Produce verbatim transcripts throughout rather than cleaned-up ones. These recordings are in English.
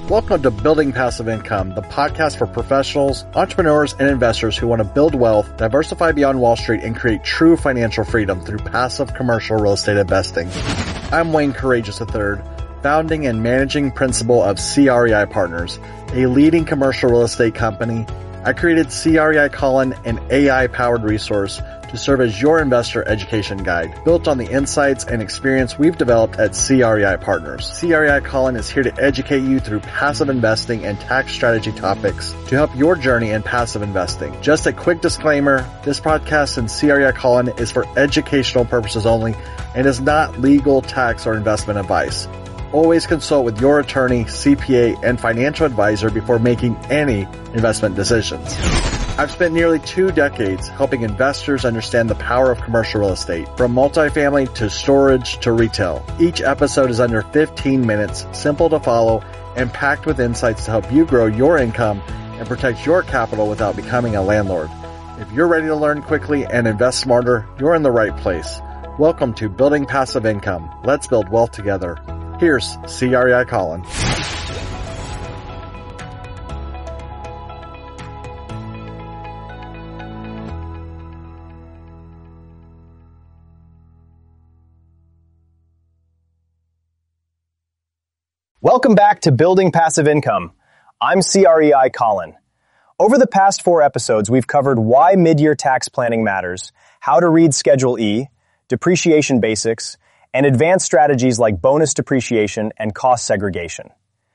Welcome to Building Passive Income, the podcast for professionals, entrepreneurs, and investors who want to build wealth, diversify beyond Wall Street, and create true financial freedom through passive commercial real estate investing. I'm Wayne Courageous the third, founding and managing principal of C R E I Partners, a leading commercial real estate company. I created C R E I Colin, an A I-powered resource to serve as your investor education guide, built on the insights and experience we've developed at C R E I Partners. C R E I Colin is here to educate you through passive investing and tax strategy topics to help your journey in passive investing. Just a quick disclaimer, this podcast and C R E I Colin is for educational purposes only and is not legal, tax, or investment advice. Always consult with your attorney, C P A, and financial advisor before making any investment decisions. I've spent nearly two decades helping investors understand the power of commercial real estate, from multifamily to storage to retail. Each episode is under fifteen minutes, simple to follow, and packed with insights to help you grow your income and protect your capital without becoming a landlord. If you're ready to learn quickly and invest smarter, you're in the right place. Welcome to Building Passive Income. Let's build wealth together. Here's C R E I Colin. Welcome back to Building Passive Income. I'm C R E I Colin. Over the past four episodes, we've covered why mid-year tax planning matters, how to read Schedule E, depreciation basics, and advanced strategies like bonus depreciation and cost segregation.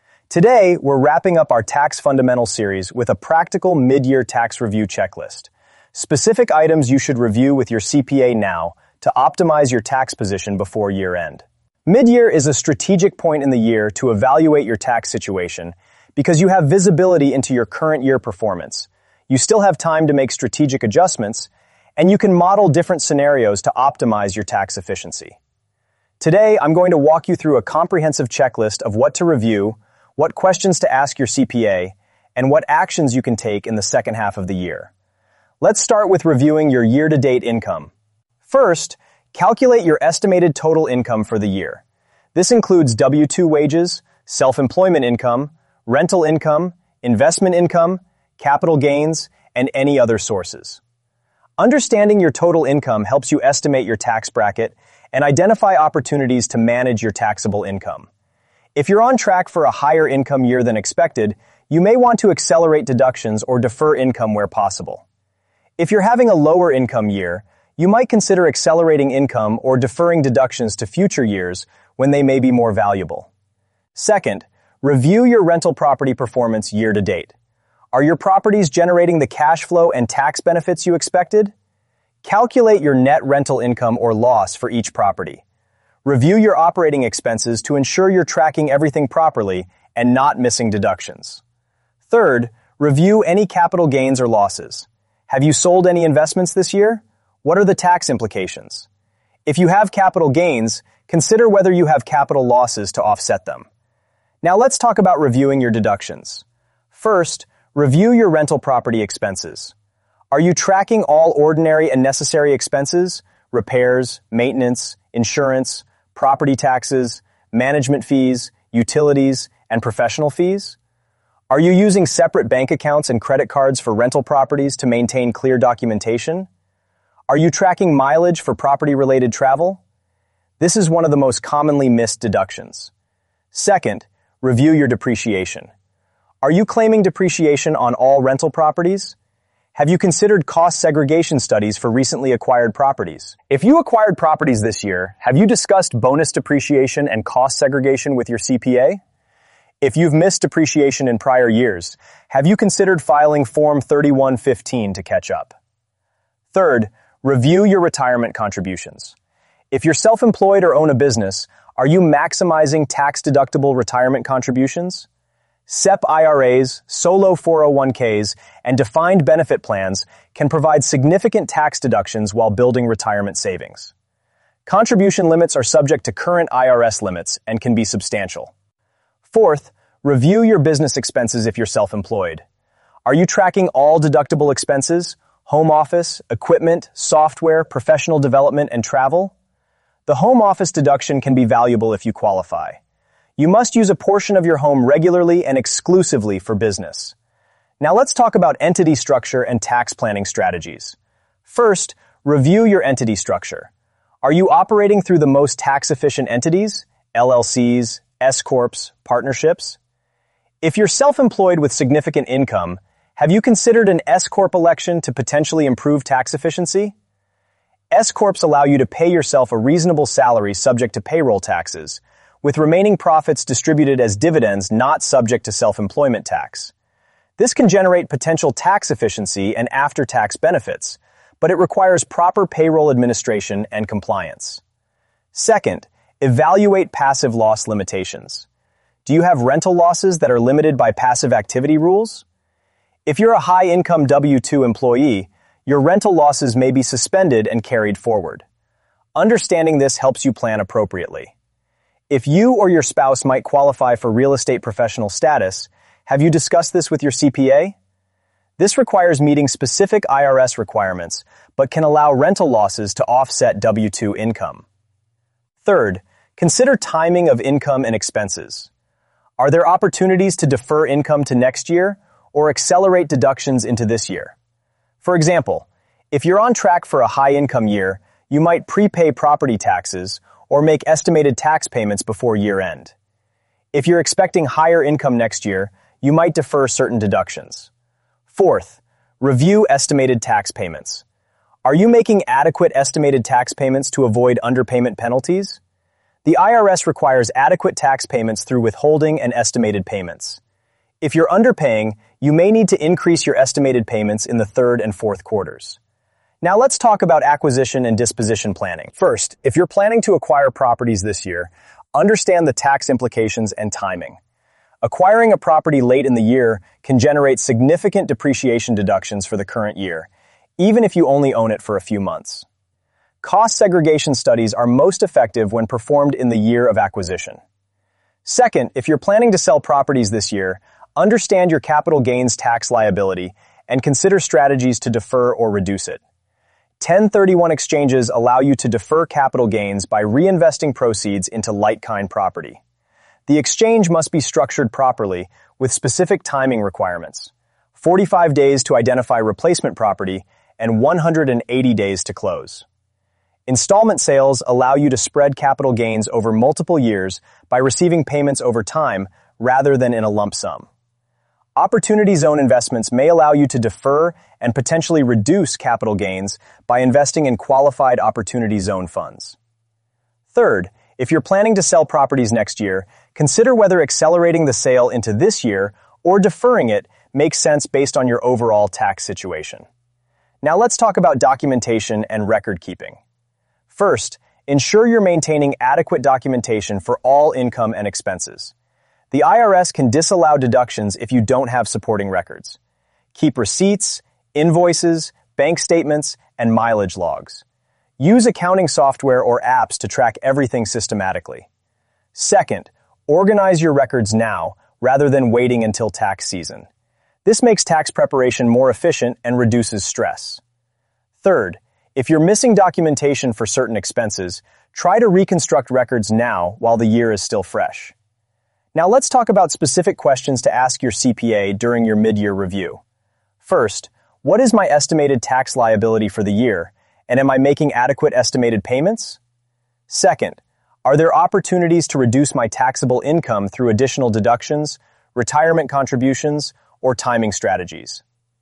Today, we're wrapping up our Tax Fundamentals series with a practical mid-year tax review checklist. Specific items you should review with your C P A now to optimize your tax position before year-end. Mid-year is a strategic point in the year to evaluate your tax situation because you have visibility into your current year performance. You still have time to make strategic adjustments, and you can model different scenarios to optimize your tax efficiency. Today, I'm going to walk you through a comprehensive checklist of what to review, what questions to ask your C P A, and what actions you can take in the second half of the year. Let's start with reviewing your year-to-date income. First, calculate your estimated total income for the year. This includes W two wages, self-employment income, rental income, investment income, capital gains, and any other sources. Understanding your total income helps you estimate your tax bracket and identify opportunities to manage your taxable income. If you're on track for a higher income year than expected, you may want to accelerate deductions or defer income where possible. If you're having a lower income year, you might consider accelerating income or deferring deductions to future years when they may be more valuable. Second, review your rental property performance year to date. Are your properties generating the cash flow and tax benefits you expected? Calculate your net rental income or loss for each property. Review your operating expenses to ensure you're tracking everything properly and not missing deductions. Third, review any capital gains or losses. Have you sold any investments this year? What are the tax implications? If you have capital gains, consider whether you have capital losses to offset them. Now let's talk about reviewing your deductions. First, review your rental property expenses. Are you tracking all ordinary and necessary expenses, repairs, maintenance, insurance, property taxes, management fees, utilities, and professional fees? Are you using separate bank accounts and credit cards for rental properties to maintain clear documentation? Are you tracking mileage for property-related travel? This is one of the most commonly missed deductions. Second, review your depreciation. Are you claiming depreciation on all rental properties? Have you considered cost segregation studies for recently acquired properties? If you acquired properties this year, have you discussed bonus depreciation and cost segregation with your C P A? If you've missed depreciation in prior years, have you considered filing Form thirty-one fifteen to catch up? Third, review your retirement contributions. If you're self-employed or own a business, are you maximizing tax-deductible retirement contributions? S E P I R As, solo four oh one Ks, and defined benefit plans can provide significant tax deductions while building retirement savings. Contribution limits are subject to current I R S limits and can be substantial. Fourth, review your business expenses if you're self-employed. Are you tracking all deductible expenses, home office, equipment, software, professional development, and travel? The home office deduction can be valuable if you qualify. You must use a portion of your home regularly and exclusively for business. Now let's talk about entity structure and tax planning strategies. First, review your entity structure. Are you operating through the most tax-efficient entities, L L Cs, S-corps, partnerships? If you're self-employed with significant income, have you considered an S-corp election to potentially improve tax efficiency? S-corps allow you to pay yourself a reasonable salary subject to payroll taxes, with remaining profits distributed as dividends not subject to self-employment tax. This can generate potential tax efficiency and after-tax benefits, but it requires proper payroll administration and compliance. Second, evaluate passive loss limitations. Do you have rental losses that are limited by passive activity rules? If you're a high-income W two employee, your rental losses may be suspended and carried forward. Understanding this helps you plan appropriately. If you or your spouse might qualify for real estate professional status, have you discussed this with your C P A? This requires meeting specific I R S requirements, but can allow rental losses to offset W two income. Third, consider timing of income and expenses. Are there opportunities to defer income to next year or accelerate deductions into this year? For example, if you're on track for a high-income year, you might prepay property taxes or make estimated tax payments before year-end. If you're expecting higher income next year, you might defer certain deductions. Fourth, review estimated tax payments. Are you making adequate estimated tax payments to avoid underpayment penalties? The I R S requires adequate tax payments through withholding and estimated payments. If you're underpaying, you may need to increase your estimated payments in the third and fourth quarters. Now let's talk about acquisition and disposition planning. First, if you're planning to acquire properties this year, understand the tax implications and timing. Acquiring a property late in the year can generate significant depreciation deductions for the current year, even if you only own it for a few months. Cost segregation studies are most effective when performed in the year of acquisition. Second, if you're planning to sell properties this year, understand your capital gains tax liability and consider strategies to defer or reduce it. ten thirty-one exchanges allow you to defer capital gains by reinvesting proceeds into like-kind property. The exchange must be structured properly with specific timing requirements, forty-five days to identify replacement property and one hundred eighty days to close. Installment sales allow you to spread capital gains over multiple years by receiving payments over time rather than in a lump sum. Opportunity zone investments may allow you to defer and potentially reduce capital gains by investing in qualified opportunity zone funds. Third, if you're planning to sell properties next year, consider whether accelerating the sale into this year or deferring it makes sense based on your overall tax situation. Now let's talk about documentation and record keeping. First, ensure you're maintaining adequate documentation for all income and expenses. The I R S can disallow deductions if you don't have supporting records. Keep receipts, invoices, bank statements, and mileage logs. Use accounting software or apps to track everything systematically. Second, organize your records now rather than waiting until tax season. This makes tax preparation more efficient and reduces stress. Third, if you're missing documentation for certain expenses, try to reconstruct records now while the year is still fresh. Now let's talk about specific questions to ask your C P A during your mid-year review. First, what is my estimated tax liability for the year, and am I making adequate estimated payments? Second, are there opportunities to reduce my taxable income through additional deductions, retirement contributions, or timing strategies?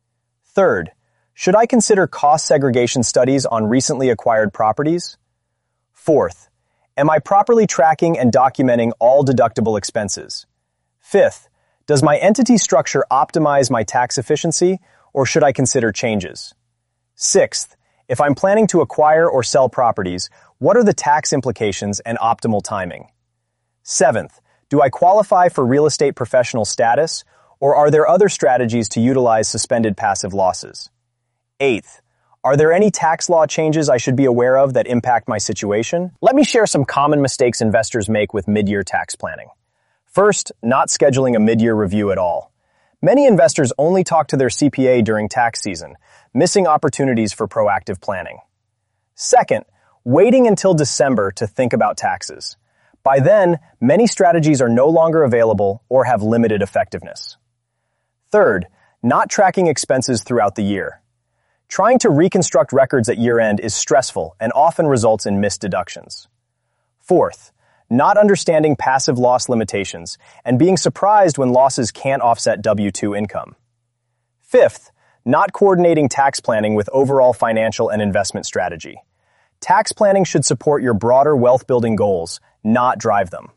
Third, should I consider cost segregation studies on recently acquired properties? Fourth, am I properly tracking and documenting all deductible expenses? Fifth, does my entity structure optimize my tax efficiency, or should I consider changes? Sixth, if I'm planning to acquire or sell properties, what are the tax implications and optimal timing? Seventh, do I qualify for real estate professional status, or are there other strategies to utilize suspended passive losses? Eighth, are there any tax law changes I should be aware of that impact my situation? Let me share some common mistakes investors make with mid-year tax planning. First, not scheduling a mid-year review at all. Many investors only talk to their C P A during tax season, missing opportunities for proactive planning. Second, waiting until December to think about taxes. By then, many strategies are no longer available or have limited effectiveness. Third, not tracking expenses throughout the year. Trying to reconstruct records at year-end is stressful and often results in missed deductions. Fourth, not understanding passive loss limitations and being surprised when losses can't offset W two income. Fifth, not coordinating tax planning with overall financial and investment strategy. Tax planning should support your broader wealth-building goals, not drive them.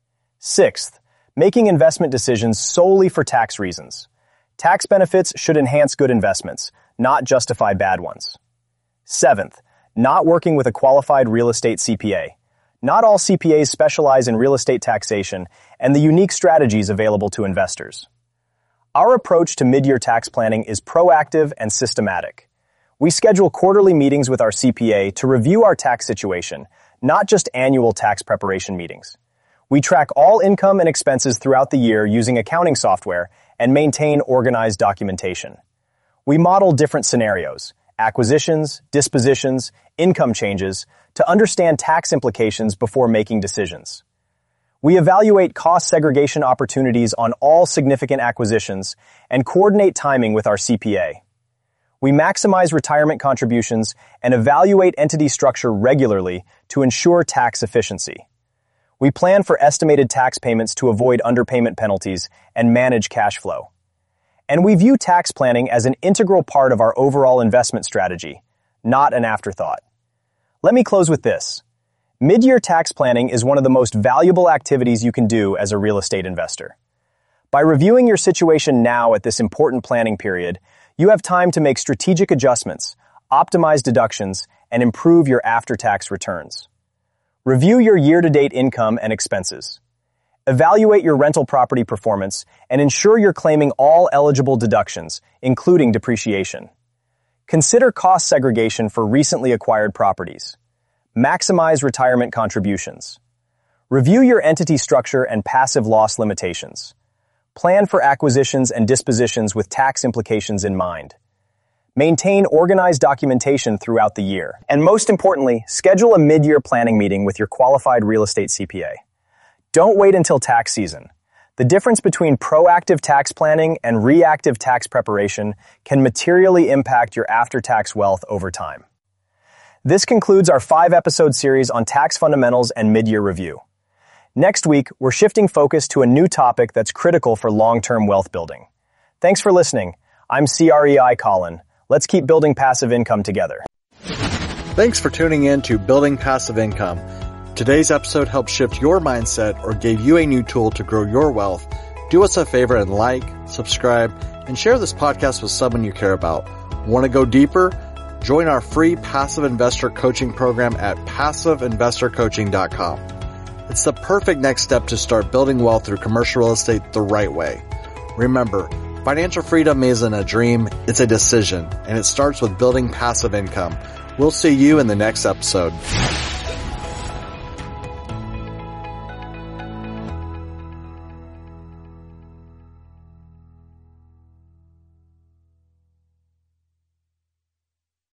Sixth, making investment decisions solely for tax reasons. Tax benefits should enhance good investments, not justify bad ones. Seventh, not working with a qualified real estate C P A. Not all C P As specialize in real estate taxation and the unique strategies available to investors. Our approach to mid-year tax planning is proactive and systematic. We schedule quarterly meetings with our C P A to review our tax situation, not just annual tax preparation meetings. We track all income and expenses throughout the year using accounting software and maintain organized documentation. We model different scenarios, acquisitions, dispositions, income changes, to understand tax implications before making decisions. We evaluate cost segregation opportunities on all significant acquisitions and coordinate timing with our C P A. We maximize retirement contributions and evaluate entity structure regularly to ensure tax efficiency. We plan for estimated tax payments to avoid underpayment penalties and manage cash flow. And we view tax planning as an integral part of our overall investment strategy, not an afterthought. Let me close with this. Mid-year tax planning is one of the most valuable activities you can do as a real estate investor. By reviewing your situation now at this important planning period, you have time to make strategic adjustments, optimize deductions, and improve your after-tax returns. Review your year-to-date income and expenses. Evaluate your rental property performance and ensure you're claiming all eligible deductions, including depreciation. Consider cost segregation for recently acquired properties. Maximize retirement contributions. Review your entity structure and passive loss limitations. Plan for acquisitions and dispositions with tax implications in mind. Maintain organized documentation throughout the year. And most importantly, schedule a mid-year planning meeting with your qualified real estate C P A. Don't wait until tax season. The difference between proactive tax planning and reactive tax preparation can materially impact your after-tax wealth over time. This concludes our five-episode series on tax fundamentals and mid-year review. Next week, we're shifting focus to a new topic that's critical for long-term wealth building. Thanks for listening. I'm C R E I Colin. Let's keep building passive income together. Thanks for tuning in to Building Passive Income. Today's episode helped shift your mindset or gave you a new tool to grow your wealth. Do us a favor and like, subscribe, and share this podcast with someone you care about. Want to go deeper? Join our free passive investor coaching program at passive investor coaching dot com. It's the perfect next step to start building wealth through commercial real estate the right way. Remember, financial freedom isn't a dream, it's a decision, and it starts with building passive income. We'll see you in the next episode.